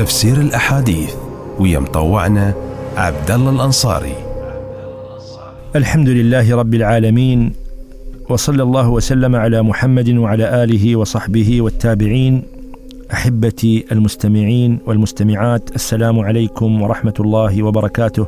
تفسير الأحاديث ويا مطوعنا عبد الله الأنصاري. الحمد لله رب العالمين، وصلى الله وسلم على محمد وعلى آله وصحبه والتابعين. أحبتي المستمعين والمستمعات، السلام عليكم ورحمة الله وبركاته.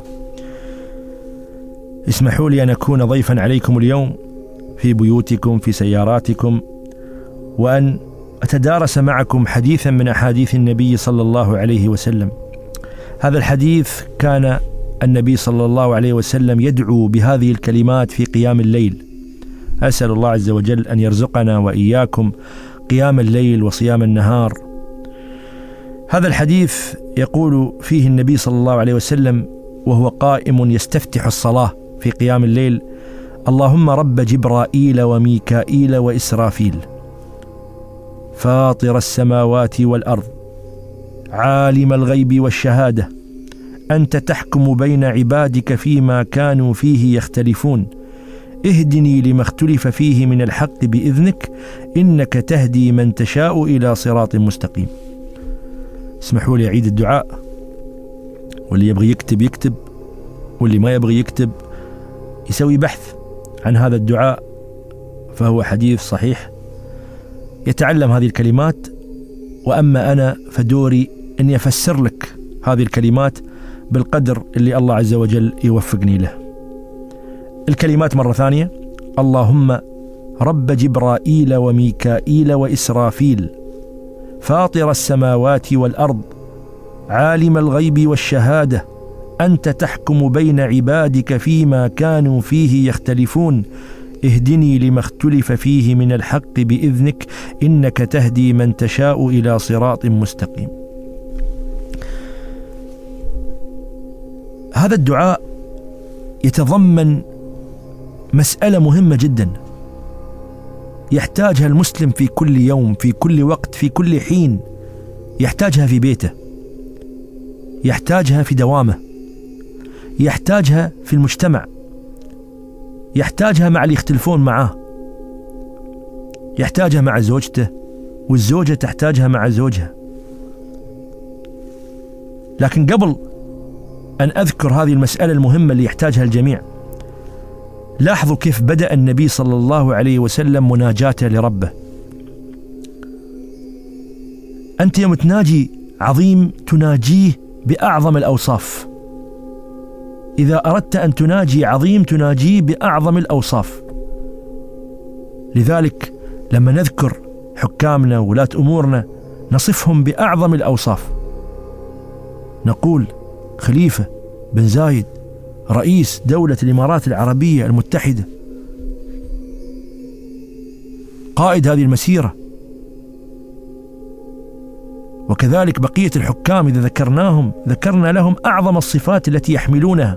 اسمحوا لي أن أكون ضيفا عليكم اليوم في بيوتكم، في سياراتكم، وأن أتدارس معكم حديثا من أحاديث النبي صلى الله عليه وسلم. هذا الحديث كان النبي صلى الله عليه وسلم يدعو بهذه الكلمات في قيام الليل. أسأل الله عز وجل أن يرزقنا وإياكم قيام الليل وصيام النهار. هذا الحديث يقول فيه النبي صلى الله عليه وسلم وهو قائم يستفتح الصلاة في قيام الليل: اللهم رب جبرائيل وميكائيل وإسرافيل، فاطر السماوات والأرض، عالم الغيب والشهادة، أنت تحكم بين عبادك فيما كانوا فيه يختلفون، اهدني لما اختلف فيه من الحق بإذنك، إنك تهدي من تشاء إلى صراط مستقيم. اسمحوا لي أعيد الدعاء، واللي يبغي يكتب يكتب، واللي ما يبغي يكتب يسوي بحث عن هذا الدعاء، فهو حديث صحيح يتعلم هذه الكلمات. وأما أنا فدوري أني أفسر لك هذه الكلمات بالقدر اللي الله عز وجل يوفقني له. الكلمات مرة ثانية: اللهم رب جبرائيل وميكائيل وإسرافيل، فاطر السماوات والأرض، عالم الغيب والشهادة، أنت تحكم بين عبادك فيما كانوا فيه يختلفون، اهدني لما اختلف فيه من الحق بإذنك، إنك تهدي من تشاء إلى صراط مستقيم. هذا الدعاء يتضمن مسألة مهمة جدا يحتاجها المسلم في كل يوم، في كل وقت، في كل حين. يحتاجها في بيته، يحتاجها في دوامه، يحتاجها في المجتمع، يحتاجها مع اللي يختلفون معاه، يحتاجها مع زوجته، والزوجة تحتاجها مع زوجها. لكن قبل أن أذكر هذه المسألة المهمة اللي يحتاجها الجميع، لاحظوا كيف بدأ النبي صلى الله عليه وسلم مناجاته لربه. أنت يوم تناجي عظيم تناجيه بأعظم الأوصاف. إذا أردت أن تناجي عظيم تناجيه بأعظم الأوصاف. لذلك لما نذكر حكامنا وولاة أمورنا نصفهم بأعظم الأوصاف. نقول خليفة بن زايد رئيس دولة الإمارات العربية المتحدة، قائد هذه المسيرة. وكذلك بقية الحكام إذا ذكرناهم ذكرنا لهم أعظم الصفات التي يحملونها.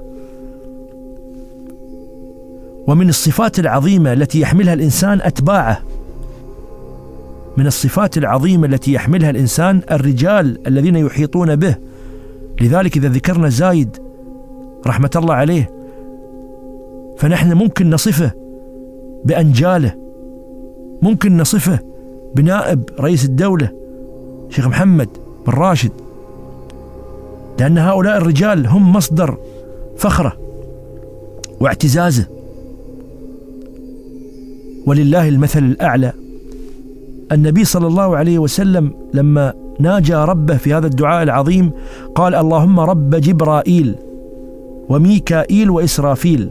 ومن الصفات العظيمة التي يحملها الإنسان أتباعه. من الصفات العظيمة التي يحملها الإنسان الرجال الذين يحيطون به. لذلك إذا ذكرنا زايد رحمة الله عليه فنحن ممكن نصفه بأنجاله، ممكن نصفه بنائب رئيس الدولة شيخ محمد بن راشد، لأن هؤلاء الرجال هم مصدر فخره واعتزازه. ولله المثل الأعلى. النبي صلى الله عليه وسلم لما ناجى ربه في هذا الدعاء العظيم قال: اللهم رب جبرائيل وميكائيل وإسرافيل.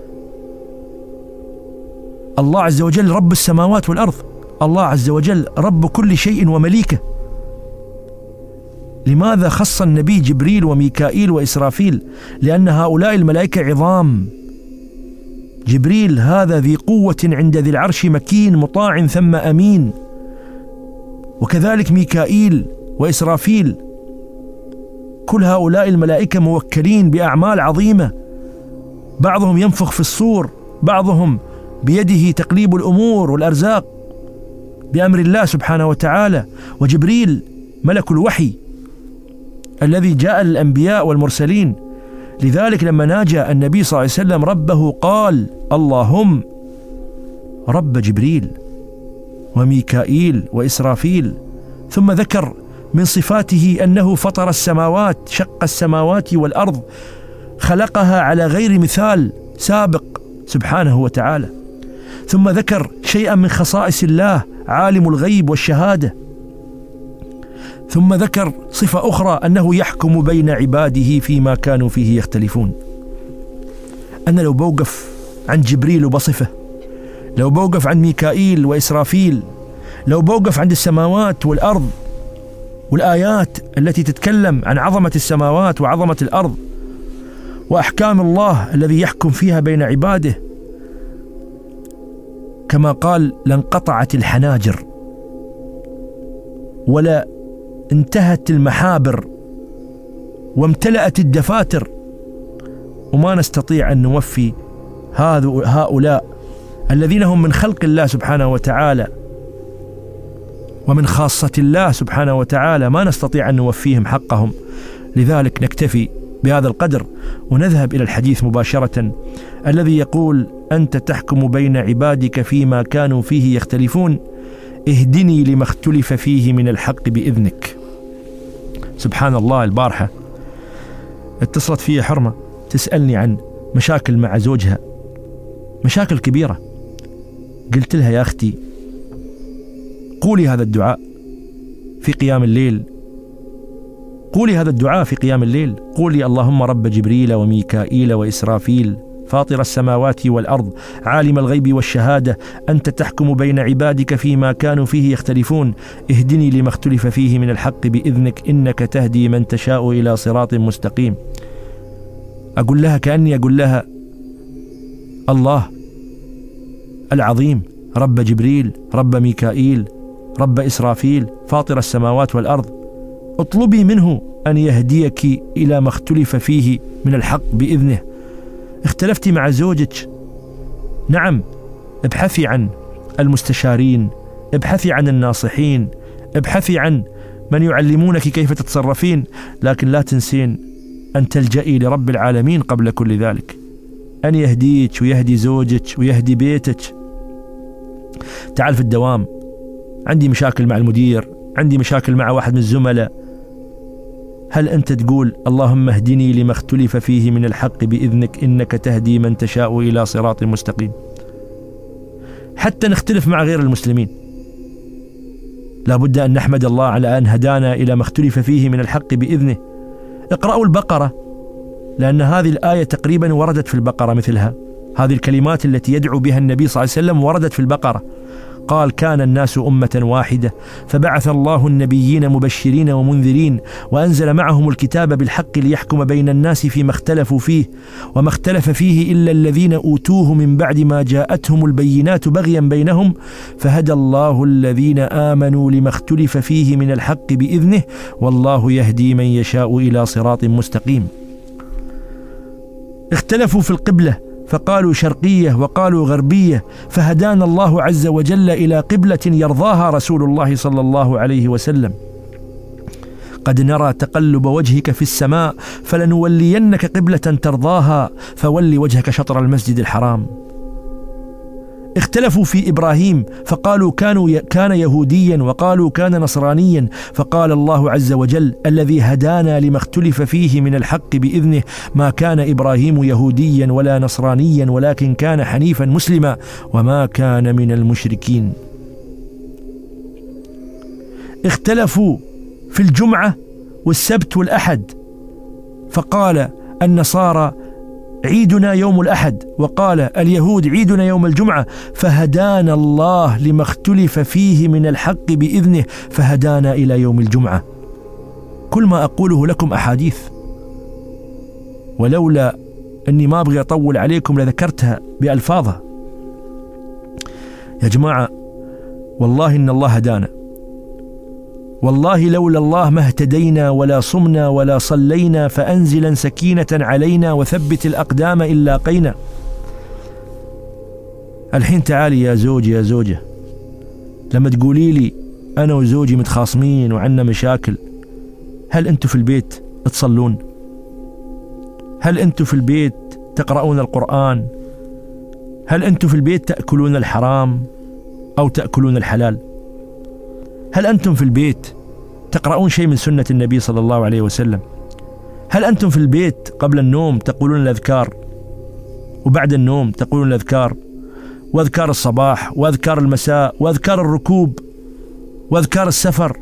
الله عز وجل رب السماوات والأرض، الله عز وجل رب كل شيء ومليكه. لماذا خص النبي جبريل وميكائيل وإسرافيل؟ لأن هؤلاء الملائكة عظام. جبريل هذا ذي قوة عند ذي العرش مكين مطاع ثم أمين. وكذلك ميكائيل وإسرافيل، كل هؤلاء الملائكة موكلين بأعمال عظيمة. بعضهم ينفخ في الصور، بعضهم بيده تقليب الأمور والأرزاق بأمر الله سبحانه وتعالى. وجبريل ملك الوحي الذي جاء للأنبياء والمرسلين. لذلك لما ناجى النبي صلى الله عليه وسلم ربه قال: اللهم رب جبريل وميكائيل وإسرافيل. ثم ذكر من صفاته أنه فطر السماوات، شق السماوات والأرض، خلقها على غير مثال سابق سبحانه وتعالى. ثم ذكر شيئا من خصائص الله، عالم الغيب والشهادة. ثم ذكر صفة أخرى، أنه يحكم بين عباده فيما كانوا فيه يختلفون. أنا لو بوقف عن جبريل وبصفه، لو بوقف عن ميكائيل وإسرافيل، لو بوقف عند السماوات والأرض والآيات التي تتكلم عن عظمة السماوات وعظمة الأرض وأحكام الله الذي يحكم فيها بين عباده، كما قال لانقطعت الحناجر ولا انتهت المحابر وامتلأت الدفاتر، وما نستطيع أن نوفي هؤلاء الذين هم من خلق الله سبحانه وتعالى ومن خاصة الله سبحانه وتعالى، ما نستطيع أن نوفيهم حقهم. لذلك نكتفي بهذا القدر ونذهب إلى الحديث مباشرة، الذي يقول: أنت تحكم بين عبادك فيما كانوا فيه يختلفون، اهدني لما اختلف فيه من الحق بإذنك. سبحان الله، البارحة اتصلت في حرمة تسألني عن مشاكل مع زوجها، مشاكل كبيرة. قلت لها: يا أختي، قولي هذا الدعاء في قيام الليل، قولي هذا الدعاء في قيام الليل، قولي: اللهم رب جبريل وميكائيل وإسرافيل، فاطر السماوات والأرض، عالم الغيب والشهادة، أنت تحكم بين عبادك فيما كانوا فيه يختلفون، اهدني لما اختلف فيه من الحق بإذنك، إنك تهدي من تشاء إلى صراط مستقيم. أقول لها كأني أقول لها: الله العظيم، رب جبريل، رب ميكائيل، رب إسرافيل، فاطر السماوات والأرض، اطلبي منه أن يهديك إلى ما اختلف فيه من الحق بإذنه. اختلفتي مع زوجك، نعم، ابحثي عن المستشارين، ابحثي عن الناصحين، ابحثي عن من يعلمونك كيف تتصرفين، لكن لا تنسين أن تلجئي لرب العالمين قبل كل ذلك، أن يهديك ويهدي زوجك ويهدي بيتك. تعال في الدوام، عندي مشاكل مع المدير، عندي مشاكل مع واحد من الزملاء، هل أنت تقول اللهم اهدني لما اختلف فيه من الحق بإذنك إنك تهدي من تشاء إلى صراط مستقيم؟ حتى نختلف مع غير المسلمين لابد أن نحمد الله على أن هدانا إلى ما اختلف فيه من الحق بإذنه. اقرأوا البقرة، لأن هذه الآية تقريبا وردت في البقرة مثلها، هذه الكلمات التي يدعو بها النبي صلى الله عليه وسلم وردت في البقرة. قال: كان الناس أمة واحدة فبعث الله النبيين مبشرين ومنذرين وأنزل معهم الكتاب بالحق ليحكم بين الناس فيما اختلفوا فيه وما اختلف فيه إلا الذين أوتوه من بعد ما جاءتهم البينات بغيا بينهم فهدى الله الذين آمنوا لما اختلف فيه من الحق بإذنه والله يهدي من يشاء إلى صراط مستقيم. اختلفوا في القبلة فقالوا شرقية وقالوا غربية، فهدانا الله عز وجل إلى قبلة يرضاها رسول الله صلى الله عليه وسلم. قد نرى تقلب وجهك في السماء فلنولينك قبلة ترضاها فول وجهك شطر المسجد الحرام. اختلفوا في إبراهيم فقالوا كان يهوديا وقالوا كان نصرانيا، فقال الله عز وجل: الذي هدانا لما اختلف فيه من الحق بإذنه ما كان إبراهيم يهوديا ولا نصرانيا ولكن كان حنيفا مسلما وما كان من المشركين. اختلفوا في الجمعة والسبت والأحد، فقال النصارى عيدنا يوم الأحد وقال اليهود عيدنا يوم الجمعة، فهدانا الله لما اختلف فيه من الحق بإذنه فهدانا إلى يوم الجمعة. كل ما أقوله لكم أحاديث، ولولا أني ما أبغي أطول عليكم لذكرتها بألفاظها. يا جماعة، والله إن الله هدانا، والله لولا الله ما اهتدينا ولا صمنا ولا صلينا، فأنزلا سكينة علينا وثبت الأقدام إن لاقينا. الحين تعالي يا زوجي يا زوجة، لما تقولي لي أنا وزوجي متخاصمين وعنا مشاكل، هل أنتوا في البيت تصلون؟ هل أنتوا في البيت تقرؤون القرآن؟ هل أنتوا في البيت تأكلون الحرام أو تأكلون الحلال؟ هل أنتم في البيت تقرؤون شيء من سنة النبي صلى الله عليه وسلم؟ هل أنتم في البيت قبل النوم تقولون الأذكار، وبعد النوم تقولون الأذكار، وأذكار الصباح وأذكار المساء وأذكار الركوب وأذكار السفر؟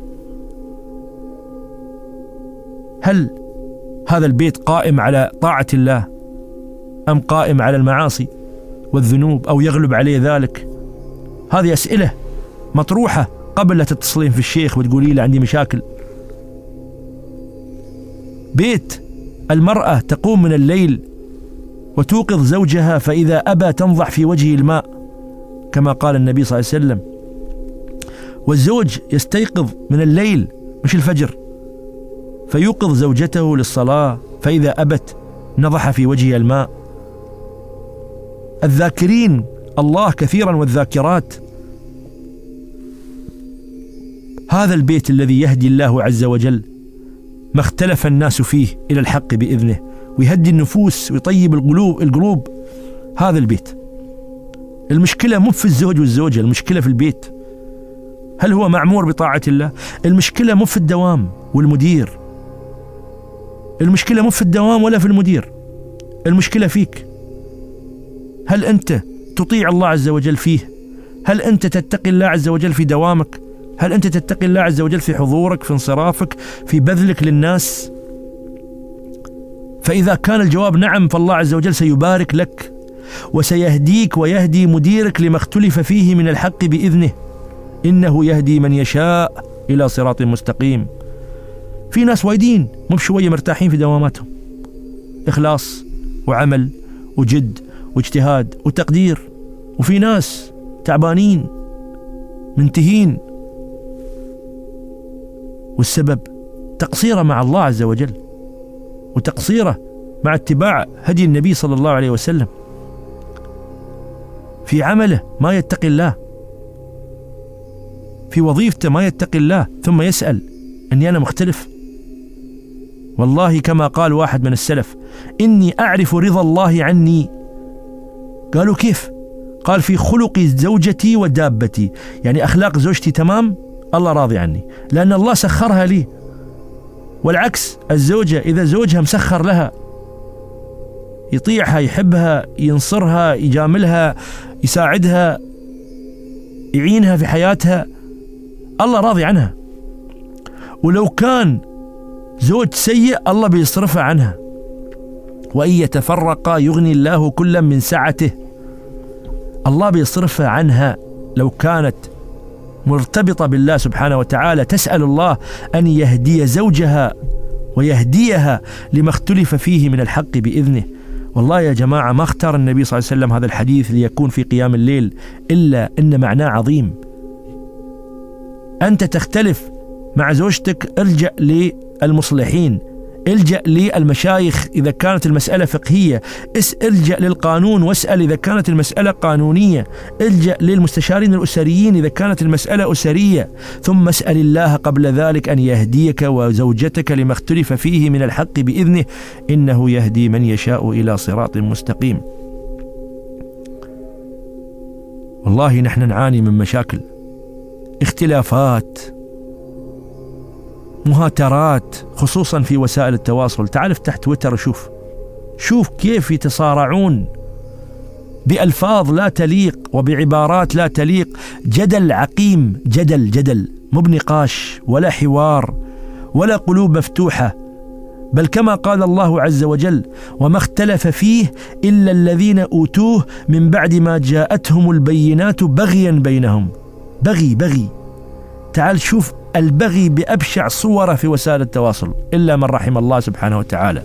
هل هذا البيت قائم على طاعة الله أم قائم على المعاصي والذنوب أو يغلب عليه ذلك؟ هذه أسئلة مطروحة قبل لا تتصلين في الشيخ وتقولي له عندي مشاكل. بيت المرأة تقوم من الليل وتوقظ زوجها فإذا أبى تنضح في وجهه الماء كما قال النبي صلى الله عليه وسلم، والزوج يستيقظ من الليل مش الفجر فيوقظ زوجته للصلاة فإذا أبت نضح في وجهها الماء. الذاكرين الله كثيرا والذاكرات، هذا البيت الذي يهدي الله عز وجل ما اختلف الناس فيه إلى الحق بإذنه، ويهدي النفوس ويطيب القلوب. هذا البيت المشكلة مو في الزوج والزوجة، المشكلة في البيت. هل هو معمور بطاعة الله؟ المشكلة مو في الدوام والمدير، المشكلة مو في الدوام ولا في المدير، المشكلة فيك. هل أنت تطيع الله عز وجل فيه؟ هل أنت تتقي الله عز وجل في دوامك؟ هل أنت تتقي الله عز وجل في حضورك، في انصرافك، في بذلك للناس؟ فإذا كان الجواب نعم فالله عز وجل سيبارك لك وسيهديك ويهدي مديرك لما اختلف فيه من الحق بإذنه، إنه يهدي من يشاء إلى صراط مستقيم. في ناس وايدين مو بشوية مرتاحين في دواماتهم، إخلاص وعمل وجد واجتهاد وتقدير، وفي ناس تعبانين منتهين، والسبب تقصيره مع الله عز وجل وتقصيره مع اتباع هدي النبي صلى الله عليه وسلم. في عمله ما يتقي الله، في وظيفته ما يتقي الله، ثم يسأل أني أنا مختلف. والله كما قال واحد من السلف: إني أعرف رضا الله عني. قالوا كيف؟ قال: في خلق زوجتي ودابتي، يعني أخلاق زوجتي تمام، الله راضي عني لأن الله سخرها لي. والعكس، الزوجة إذا زوجها مسخر لها، يطيعها، يحبها، ينصرها، يجاملها، يساعدها، يعينها في حياتها، الله راضي عنها. ولو كان زوج سيء الله بيصرفها عنها. وإن يتفرقا يغني الله كلا من سعته، الله بيصرفها عنها. لو كانت مرتبطة بالله سبحانه وتعالى تسأل الله أن يهدي زوجها ويهديها لما اختلف فيه من الحق بإذنه. والله يا جماعة ما اختار النبي صلى الله عليه وسلم هذا الحديث ليكون في قيام الليل إلا إن معناه عظيم. أنت تختلف مع زوجتك، ارجع للمصلحين، الجأ للمشايخ إذا كانت المسألة فقهية، الجأ للقانون واسأل إذا كانت المسألة قانونية، الجأ للمستشارين الأسريين إذا كانت المسألة أسرية، ثم اسأل الله قبل ذلك أن يهديك وزوجتك لما اختلف فيه من الحق بإذنه، إنه يهدي من يشاء إلى صراط مستقيم. والله نحن نعاني من مشاكل، اختلافات، مهاترات، خصوصا في وسائل التواصل. تعال افتح تويتر وشوف كيف يتصارعون بألفاظ لا تليق وبعبارات لا تليق، جدل عقيم، جدل مو بنقاش ولا حوار ولا قلوب مفتوحة. بل كما قال الله عز وجل: وما اختلف فيه إلا الذين أوتوه من بعد ما جاءتهم البينات بغيا بينهم. بغي. تعال شوف البغي بأبشع صوره في وسائل التواصل إلا من رحم الله سبحانه وتعالى.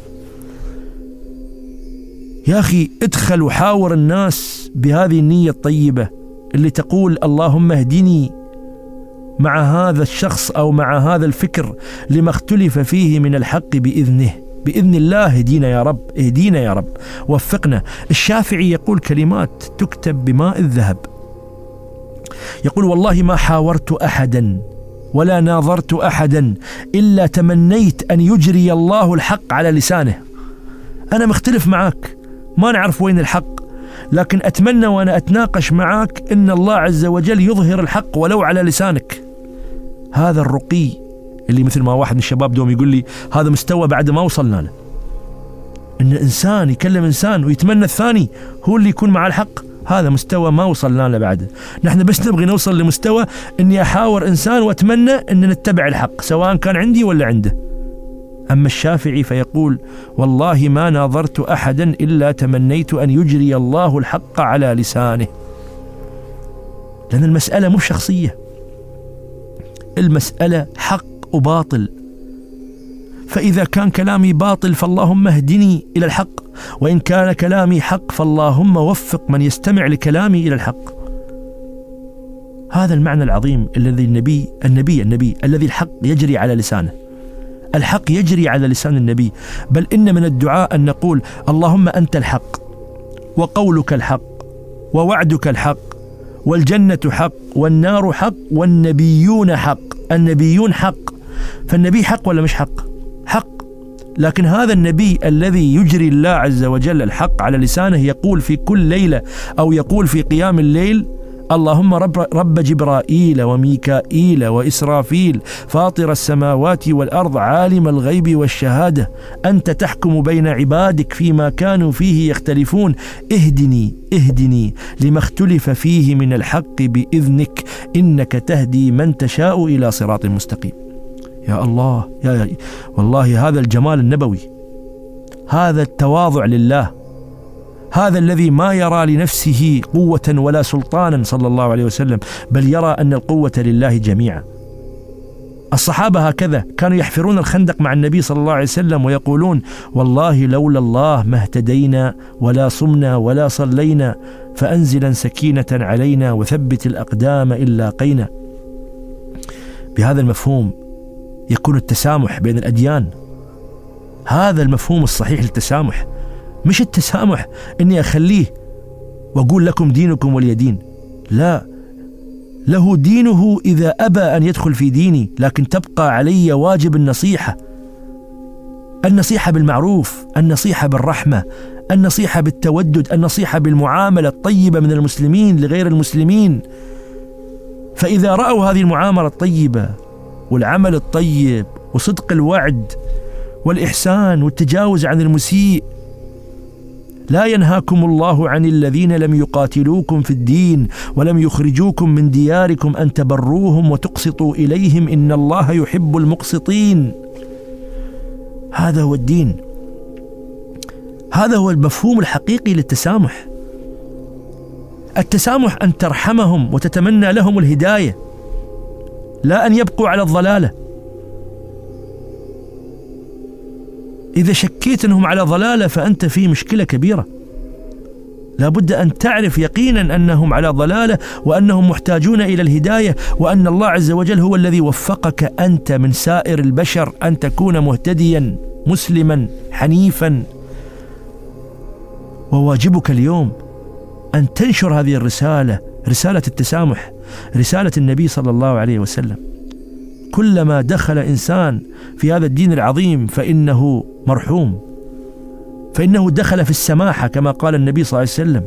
يا أخي ادخل وحاور الناس بهذه النية الطيبة اللي تقول: اللهم اهدني مع هذا الشخص أو مع هذا الفكر لما اختلف فيه من الحق بإذنه. بإذن الله اهدينا يا رب، اهدينا يا رب، وفقنا. الشافعي يقول كلمات تكتب بماء الذهب، يقول: والله ما حاورت أحدا ولا ناظرت أحدا إلا تمنيت أن يجري الله الحق على لسانه. أنا مختلف معك، ما نعرف وين الحق، لكن أتمنى وأنا أتناقش معك إن الله عز وجل يظهر الحق ولو على لسانك. هذا الرقي اللي مثل ما واحد من الشباب دوم يقول لي هذا مستوى بعد ما وصلنا له، إن إنسان يكلم إنسان ويتمنى الثاني هو اللي يكون مع الحق، هذا مستوى ما وصلنا له بعد. نحن بس نبغي نوصل لمستوى إني أحاور إنسان وأتمنى إن نتبع الحق سواء كان عندي ولا عنده. أما الشافعي فيقول والله ما ناظرت أحدا إلا تمنيت أن يجري الله الحق على لسانه، لأن المسألة مش شخصية، المسألة حق وباطل. فإذا كان كلامي باطل فاللهم اهدني إلى الحق، وإن كان كلامي حق فاللهم وفق من يستمع لكلامي إلى الحق. هذا المعنى العظيم الذي النبي الذي الحق يجري على لسانه، الحق يجري على لسان النبي. بل إن من الدعاء أن نقول اللهم أنت الحق، وقولك الحق، ووعدك الحق، والجنة حق، والنار حق، والنبيون حق. النبيون حق، فالنبي حق ولا مش حق؟ حق. لكن هذا النبي الذي يجري الله عز وجل الحق على لسانه يقول في كل ليلة أو يقول في قيام الليل اللهم رب جبرائيل وميكائيل وإسرافيل فاطر السماوات والأرض عالم الغيب والشهادة أنت تحكم بين عبادك فيما كانوا فيه يختلفون اهدني لما اختلف فيه من الحق بإذنك إنك تهدي من تشاء إلى صراط مستقيم. يا الله، والله هذا الجمال النبوي، هذا التواضع لله، هذا الذي ما يرى لنفسه قوة ولا سلطانا صلى الله عليه وسلم، بل يرى أن القوة لله جميعا. الصحابة هكذا كانوا يحفرون الخندق مع النبي صلى الله عليه وسلم ويقولون والله لولا الله ما اهتدينا ولا صمنا ولا صلينا، فأنزلا سكينة علينا وثبت الأقدام إن لاقينا. بهذا المفهوم يكون التسامح بين الأديان، هذا المفهوم الصحيح للتسامح، مش التسامح إني أخليه وأقول لكم دينكم ولي دين، لا، له دينه إذا أبى أن يدخل في ديني، لكن تبقى علي واجب النصيحة بالمعروف، النصيحة بالرحمة، النصيحة بالتودد، النصيحة بالمعاملة الطيبة من المسلمين لغير المسلمين. فإذا رأوا هذه المعاملة الطيبة والعمل الطيب وصدق الوعد والإحسان والتجاوز عن المسيء، لا ينهاكم الله عن الذين لم يقاتلوكم في الدين ولم يخرجوكم من دياركم أن تبروهم وتقسطوا إليهم إن الله يحب المقسطين. هذا هو الدين، هذا هو المفهوم الحقيقي للتسامح. التسامح أن ترحمهم وتتمنى لهم الهداية، لا أن يبقوا على الضلالة. إذا شكيت أنهم على ضلالة فأنت في مشكلة كبيرة، لابد أن تعرف يقينا أنهم على ضلالة وأنهم محتاجون إلى الهداية، وأن الله عز وجل هو الذي وفقك أنت من سائر البشر أن تكون مهتديا مسلما حنيفا. وواجبك اليوم أن تنشر هذه الرسالة، رسالة التسامح، رسالة النبي صلى الله عليه وسلم. كلما دخل إنسان في هذا الدين العظيم فإنه مرحوم، فإنه دخل في السماحة كما قال النبي صلى الله عليه وسلم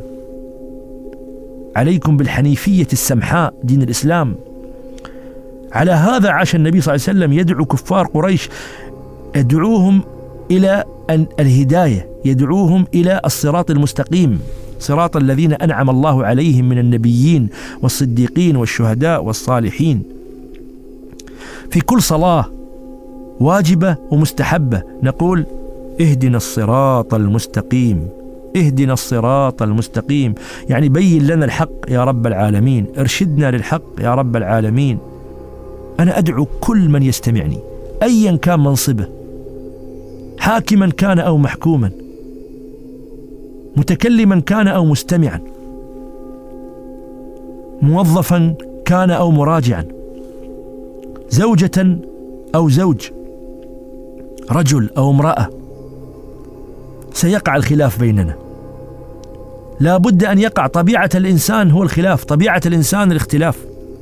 عليكم بالحنيفية السمحاء، دين الإسلام. على هذا عاش النبي صلى الله عليه وسلم يدعو كفار قريش، يدعوهم إلى الهداية، يدعوهم إلى الصراط المستقيم، صراط الذين أنعم الله عليهم من النبيين والصديقين والشهداء والصالحين. في كل صلاة واجبة ومستحبة نقول اهدنا الصراط المستقيم، اهدنا الصراط المستقيم، يعني بين لنا الحق يا رب العالمين، ارشدنا للحق يا رب العالمين. أنا أدعو كل من يستمعني أيا كان منصبه، حاكما كان أو محكوما، متكلما كان أو مستمعا، موظفا كان أو مراجعا، زوجة أو زوج، رجل أو امرأة، سيقع الخلاف بيننا، لا بد أن يقع. طبيعة الإنسان هو الخلاف، طبيعة الإنسان الاختلاف،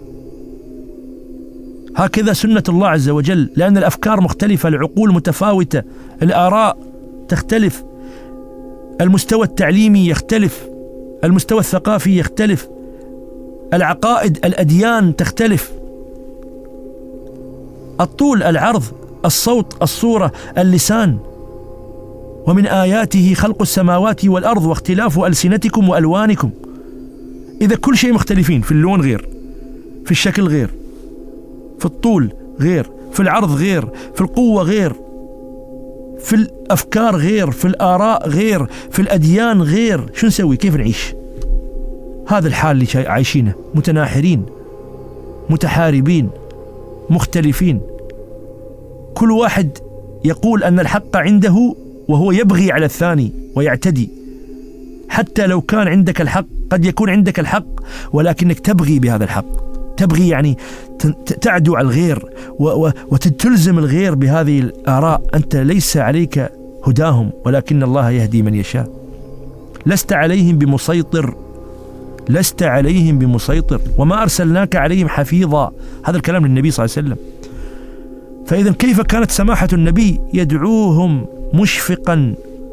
هكذا سنة الله عز وجل، لأن الأفكار مختلفة، العقول متفاوتة، الآراء تختلف، المستوى التعليمي يختلف، المستوى الثقافي يختلف، العقائد الأديان تختلف. الطول، العرض، الصوت، الصورة، اللسان. ومن آياته خلق السماوات والأرض واختلاف ألسنتكم وألوانكم. إذا كل شيء مختلفين، في اللون غير، في الشكل غير، في الطول غير، في العرض غير، في القوة غير، في الأفكار غير، في الآراء غير، في الأديان غير، شو نسوي؟ كيف نعيش؟ هذا الحال اللي عايشينه، متناحرين، متحاربين، مختلفين، كل واحد يقول أن الحق عنده وهو يبغي على الثاني ويعتدي. حتى لو كان عندك الحق، قد يكون عندك الحق ولكنك تبغي بهذا الحق، تبغي يعني تعدو على الغير وتلزم الغير بهذه الآراء. أنت ليس عليك هداهم ولكن الله يهدي من يشاء. لست عليهم بمسيطر، لست عليهم بمسيطر، وما أرسلناك عليهم حفيظا. هذا الكلام للنبي صلى الله عليه وسلم. فإذا كيف كانت سماحة النبي؟ يدعوهم مشفقا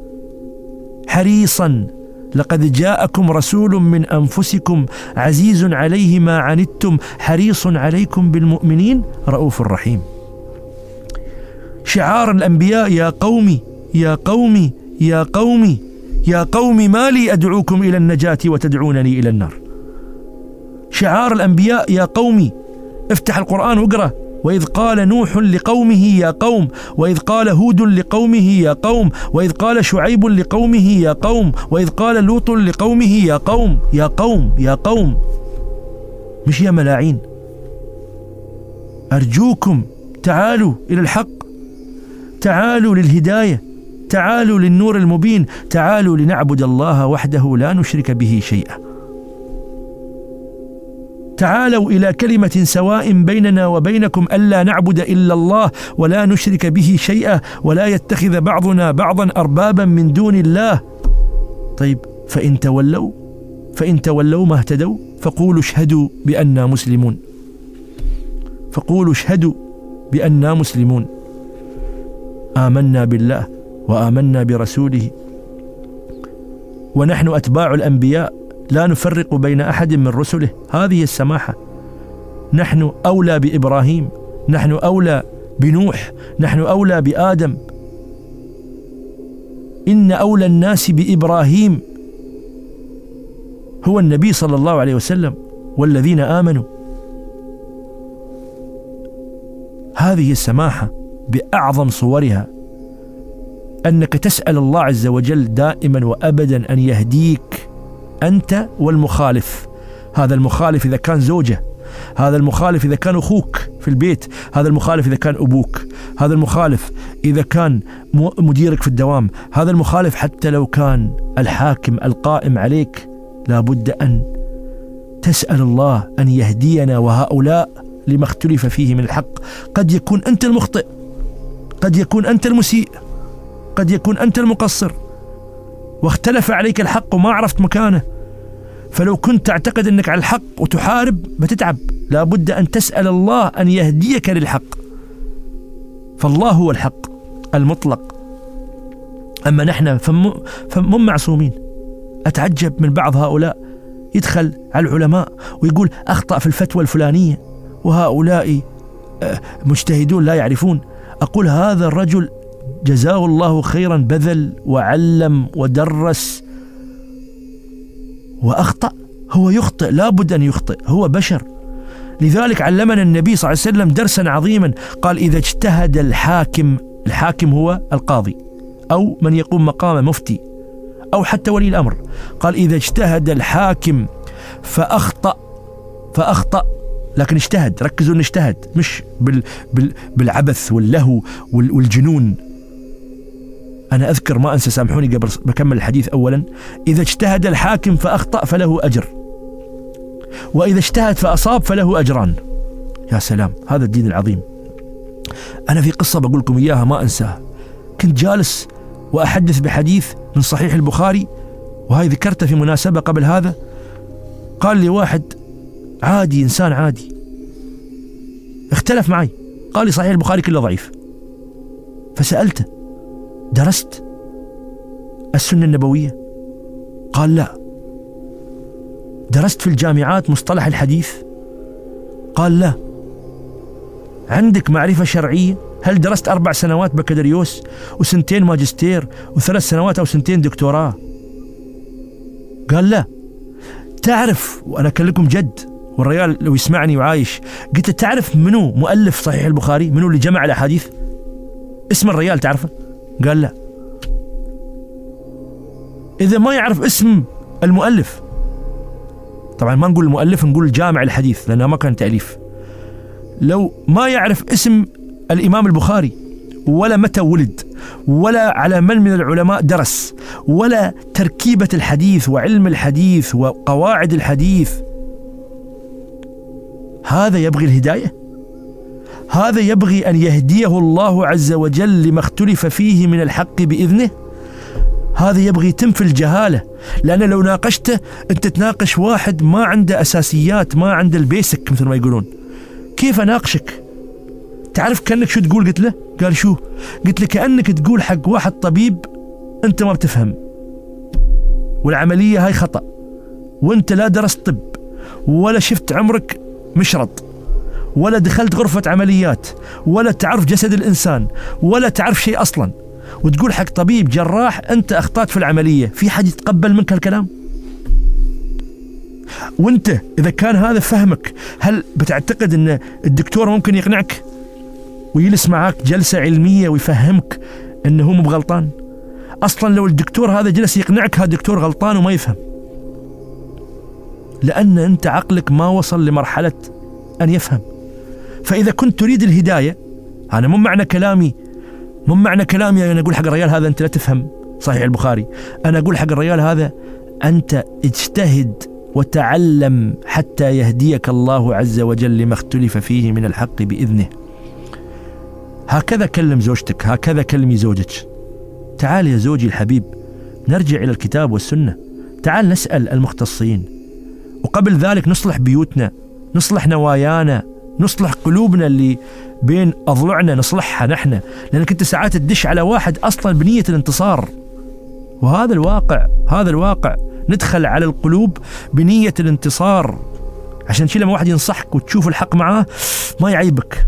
حريصا: لقد جاءكم رسول من أنفسكم عزيز عليه ما عنتم حريص عليكم بالمؤمنين رؤوف رحيم. شعار الأنبياء: يا قومي يا قومي يا قومي يا قوم ما لي أدعوكم إلى النجاة وتدعونني إلى النار. شعار الأنبياء يا قومي. افتح القرآن واقرأ: وإذ قال نوح لقومه يا قوم، وإذ قال هود لقومه يا قوم، وإذ قال شعيب لقومه يا قوم، وإذ قال لوط لقومه يا قوم. يا قوم يا قوم، مش يا ملاعين. أرجوكم تعالوا إلى الحق، تعالوا للهداية، تعالوا للنور المبين، تعالوا لنعبد الله وحده لا نشرك به شيئا. تعالوا إلى كلمة سواء بيننا وبينكم ألا نعبد إلا الله ولا نشرك به شيئا ولا يتخذ بعضنا بعضا أربابا من دون الله. طيب فإن تولوا ما اهتدوا فقولوا اشهدوا بأننا مسلمون. فقولوا اشهدوا بأننا مسلمون. آمنا بالله وآمنا برسوله ونحن أتباع الأنبياء لا نفرق بين أحد من رسله. هذه السماحة. نحن أولى بإبراهيم، نحن أولى بنوح، نحن أولى بآدم. إن أولى الناس بإبراهيم هو النبي صلى الله عليه وسلم والذين آمنوا. هذه السماحة بأعظم صورها أنك تسأل الله عز وجل دائما وأبدا أن يهديك أنت والمخالف. هذا المخالف إذا كان زوجة، هذا المخالف إذا كان أخوك في البيت، هذا المخالف إذا كان أبوك، هذا المخالف إذا كان مديرك في الدوام، هذا المخالف حتى لو كان الحاكم القائم عليك. لابد أن تسأل الله أن يهدينا وهؤلاء لما اختلف فيه من الحق. قد يكون أنت المخطئ، قد يكون أنت المسيء، قد يكون أنت المقصر واختلف عليك الحق وما عرفت مكانه. فلو كنت تعتقد أنك على الحق وتحارب بتتعب. لابد أن تسأل الله أن يهديك للحق، فالله هو الحق المطلق. أما نحن فمم معصومين. أتعجب من بعض هؤلاء يدخل على العلماء ويقول أخطأ في الفتوى الفلانية وهؤلاء مجتهدون لا يعرفون. أقول هذا الرجل جزاه الله خيرا بذل وعلم ودرس وأخطأ. هو يخطئ، لابد أن يخطئ، هو بشر. لذلك علمنا النبي صلى الله عليه وسلم درسا عظيما. قال إذا اجتهد الحاكم هو القاضي أو من يقوم مقام مفتي أو حتى ولي الأمر. قال إذا اجتهد الحاكم فأخطأ لكن اجتهد. ركزوا أن اجتهد مش بالعبث واللهو والجنون. أنا أذكر ما أنسى، سامحوني قبل بكمل الحديث. أولا إذا اجتهد الحاكم فأخطأ فله أجر، وإذا اجتهد فأصاب فله أجران. يا سلام، هذا الدين العظيم. أنا في قصة بقول لكم إياها ما أنساها. كنت جالس وأحدث بحديث من صحيح البخاري، وهي ذكرتها في مناسبة قبل هذا. قال لي واحد عادي، إنسان عادي، اختلف معي، قال لي صحيح البخاري كله ضعيف. فسألته درست السنة النبوية؟ قال لا. درست في الجامعات مصطلح الحديث؟ قال لا. عندك معرفة شرعية؟ هل درست 4 سنوات بكالوريوس و2 ماجستير و3 سنوات أو 2 دكتوراه؟ قال لا. تعرف، وأنا أكلمكم جد، والرجال لو يسمعني وعايش، قلت تعرف منو مؤلف صحيح البخاري؟ منو اللي جمع الأحاديث؟ اسم الرجال تعرفه؟ قال لا. إذا ما يعرف اسم المؤلف، طبعا ما نقول المؤلف، نقول جامع الحديث لأنه ما كان تأليف. لو ما يعرف اسم الإمام البخاري ولا متى ولد ولا على من العلماء درس ولا تركيبة الحديث وعلم الحديث وقواعد الحديث، هذا يبغي الهداية؟ هذا يبغي أن يهديه الله عز وجل لما اختلف فيه من الحق بإذنه؟ هذا يبغي تنفي الجهالة، لأن لو ناقشته أنت تناقش واحد ما عنده أساسيات، ما عنده البيسك مثل ما يقولون. كيف أناقشك؟ تعرف كأنك شو تقول؟ قلت له، قال شو؟ قلت له كأنك تقول حق واحد طبيب أنت ما بتفهم، والعملية هاي خطأ، وأنت لا درست طب ولا شفت عمرك مشرط ولا دخلت غرفة عمليات ولا تعرف جسد الإنسان ولا تعرف شيء أصلا، وتقول حق طبيب جراح أنت أخطأت في العملية. في حد يتقبل منك هالكلام؟ وانت إذا كان هذا فهمك، هل بتعتقد أن الدكتور ممكن يقنعك ويجلس معك جلسة علمية ويفهمك أنه هو مو بغلطان؟ أصلا لو الدكتور هذا جلس يقنعك، هذا الدكتور غلطان وما يفهم، لأن أنت عقلك ما وصل لمرحلة أن يفهم. فإذا كنت تريد الهداية، أنا مو معنى كلامي أنا أقول حق الرجال هذا أنت لا تفهم صحيح البخاري. أنا أقول حق الرجال هذا أنت اجتهد وتعلم حتى يهديك الله عز وجل لما اختلف فيه من الحق بإذنه. هكذا كلم زوجتك، هكذا كلمي زوجك. تعال يا زوجي الحبيب، نرجع إلى الكتاب والسنة، تعال نسأل المختصين، وقبل ذلك نصلح بيوتنا، نصلح نوايانا، نصلح قلوبنا اللي بين أضلعنا، نصلحها نحن، لأنك أنت ساعات تدش على واحد أصلا بنية الانتصار، وهذا الواقع. ندخل على القلوب بنية الانتصار، عشان شي لما واحد ينصحك وتشوف الحق معاه ما يعيبك،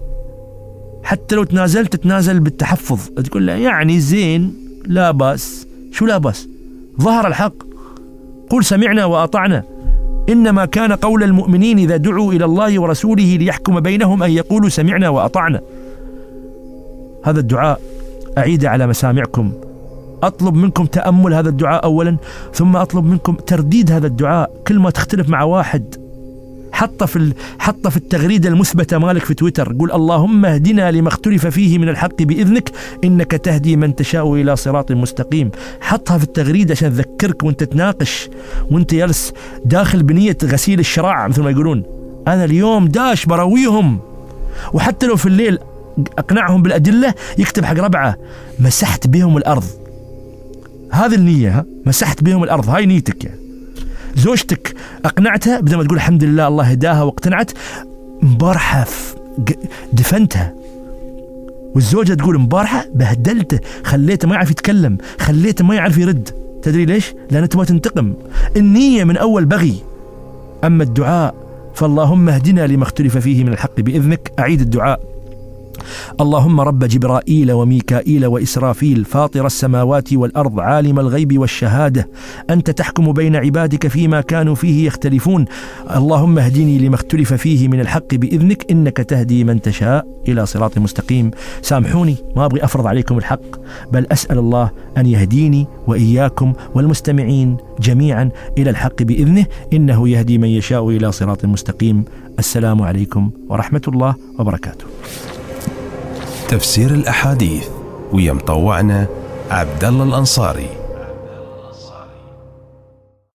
حتى لو تتنازل بالتحفظ، تقول له يعني زين، لا باس. شو لا باس؟ ظهر الحق، قل سمعنا وأطعنا، إنما كان قول المؤمنين إذا دعوا إلى الله ورسوله ليحكم بينهم أن يقولوا سمعنا وأطعنا. هذا الدعاء أعيد على مسامعكم، أطلب منكم تأمل هذا الدعاء أولا، ثم أطلب منكم ترديد هذا الدعاء. كل ما تختلف مع واحد حط في التغريدة المثبتة مالك في تويتر، قول اللهم اهدنا لما اختلف فيه من الحق بإذنك إنك تهدي من تشاء إلى صراط مستقيم. حطها في التغريدة عشان تذكرك وانت تناقش وانت جالس داخل بنية غسيل الشراع مثل ما يقولون. أنا اليوم داش برويهم، وحتى لو في الليل أقنعهم بالأدلة، يكتب حق ربعه مسحت بهم الأرض. هذه النية، مسحت بهم الأرض، هاي نيتك يعني. زوجتك أقنعتها، بدل ما تقول الحمد لله الله هداها واقتنعت، مبارحة دفنتها. والزوجة تقول مبارحة بهدلته، خليته ما يعرف يتكلم، خليته ما يعرف يرد. تدري ليش؟ لأن تبغى تنتقم. النية من أول بغي. أما الدعاء فاللهم اهدنا لما اختلف فيه من الحق بإذنك. أعيد الدعاء: اللهم رب جبرائيل وميكائيل وإسرافيل فاطر السماوات والأرض عالم الغيب والشهادة أنت تحكم بين عبادك فيما كانوا فيه يختلفون اللهم اهدني لما اختلف فيه من الحق بإذنك إنك تهدي من تشاء إلى صراط مستقيم. سامحوني، ما أبغي أفرض عليكم الحق، بل أسأل الله أن يهديني وإياكم والمستمعين جميعا إلى الحق بإذنه إنه يهدي من يشاء إلى صراط مستقيم. السلام عليكم ورحمة الله وبركاته. تفسير الأحاديث ويا مطوعنا عبد الله الأنصاري.